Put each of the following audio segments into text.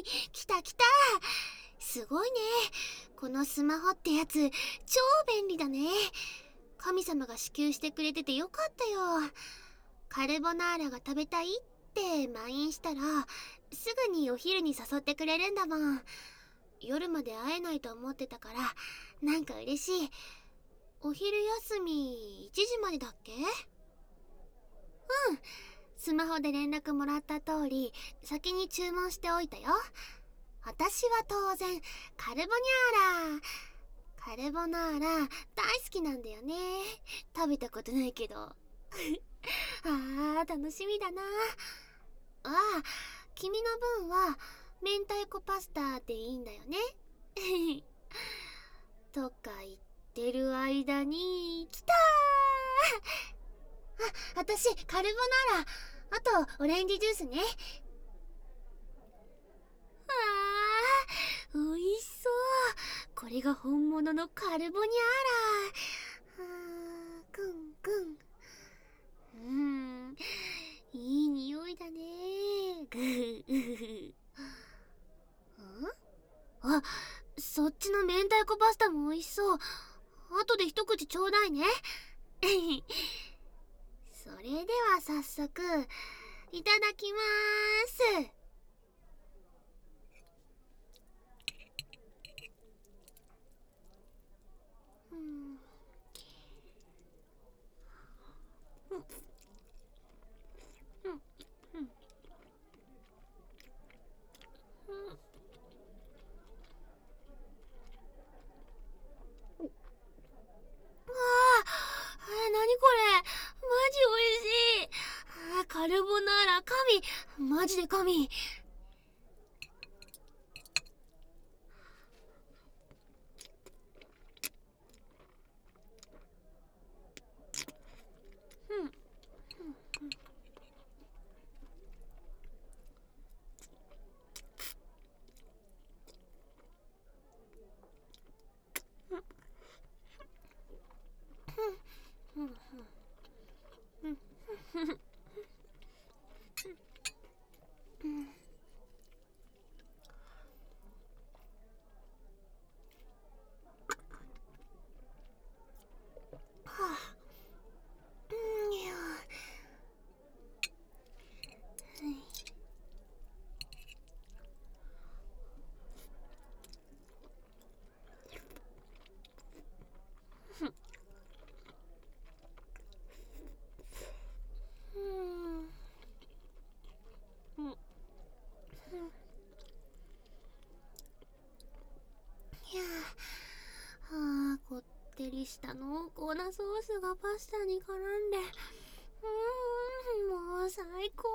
来た来た。すごいね。このスマホってやつ、超便利だね。神様が支給してくれててよかったよ。カルボナーラが食べたいってマインしたら、すぐにお昼に誘ってくれるんだもん。夜まで会えないと思ってたから、なんか嬉しい。お昼休み1時までだっけ？うん。スマホで連絡もらった通り、先に注文しておいたよ。私は当然、カルボニャーラ。カルボナーラ大好きなんだよね。食べたことないけど。あー、楽しみだな。ああ、君の分は明太子パスタでいいんだよね。とか言ってる間に来たー。あ、私カルボナーラ、あとオレンジジュースね。あー、美味しそう。これが本物のカルボニャーラ。くんくん。いい匂いだね。ぐー。あ、そっちの明太子パスタも美味しそう。後で一口ちょうだいね。それでは早速、いただきまーす。何これ、マジ美味しい。カルボナーラ神、マジで神。こってりした濃厚なソースがパスタに絡んで、もう最高。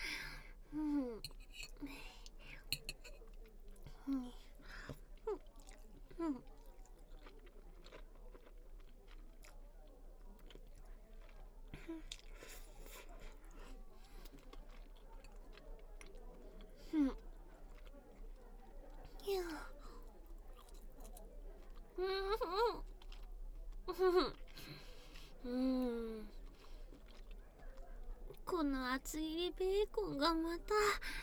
この厚切りベーコンがまた、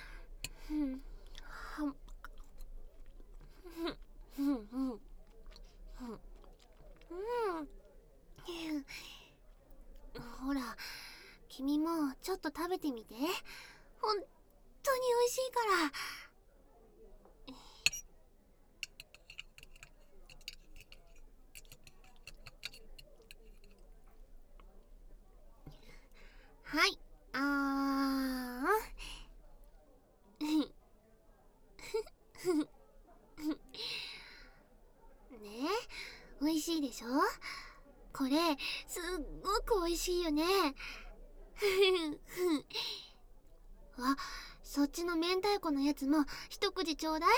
ほら、君もちょっと食べてみて。本当に美味しいから。はい、ねえ、美味しいでしょ？これすっごく美味しいよね。あ、そっちの明太子のやつも一口ちょうだい。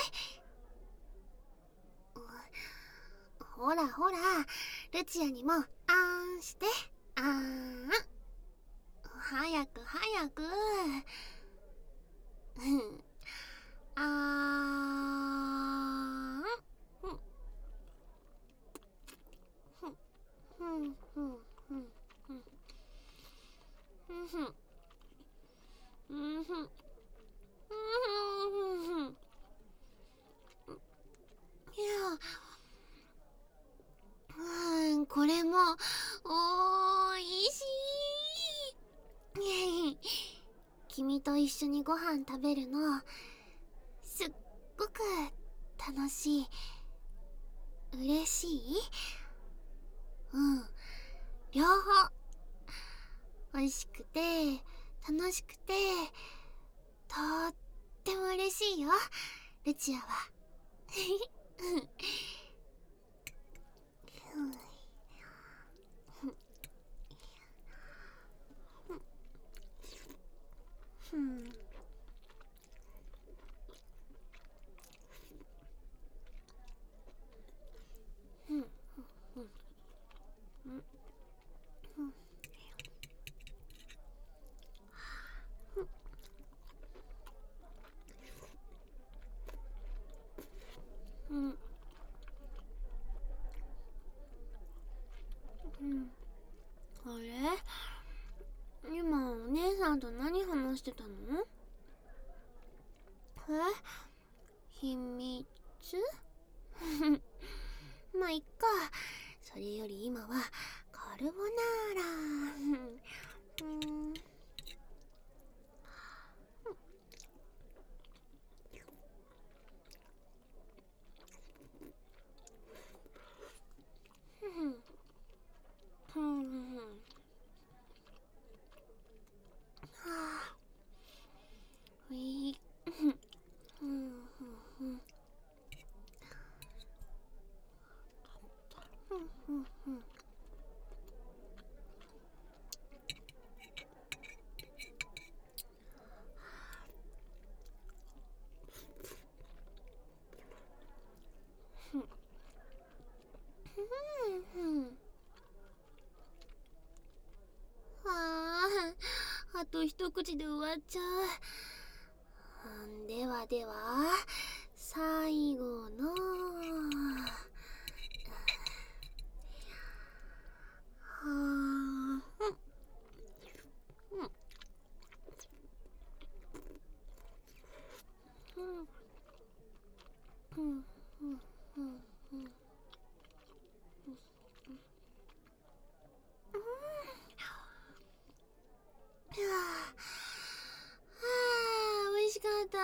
ほらほら、ルチアにもあーんして。あーん、早く早く。あーん。 これもおいしい。君と一緒にご飯食べるのすっごく楽しい。嬉しい？うん、両方。美味しくて楽しくてとっても嬉しいよ、ルチアは。あれ、今お姉さんと何話してたの？秘密？まあいっか。それより今はカルボナーラ。あと一口で終わっちゃう。ではでは、最後の美味しかった。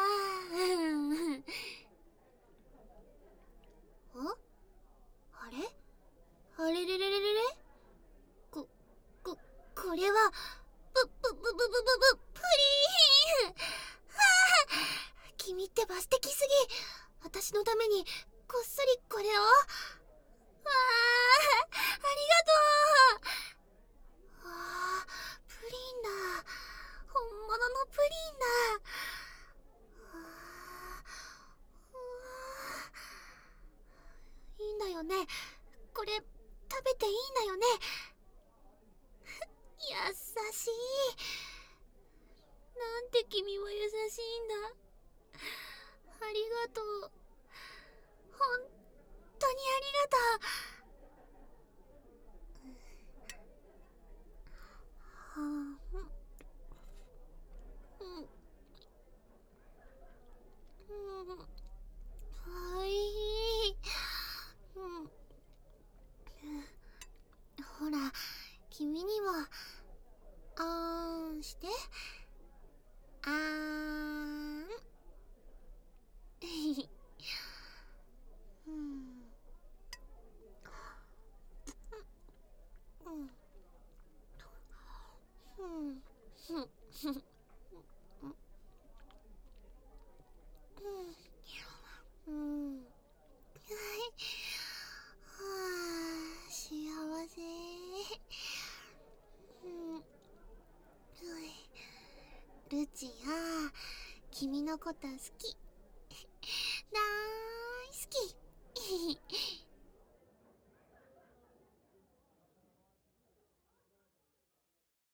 あれあれれれれれれこ、これは、プリン。君ってバス的すぎ。私のためにこっそりこれを。ありがとう。プリンだ。本物のプリンだ。いいんだよね、これ食べていいんだよね。優しい。なんて君は優しいんだ。ありがとう。本当にありがとう。はい。ほら、君にもあーんして。あーん。幸せ。ルチア、君のこと好き。大好き。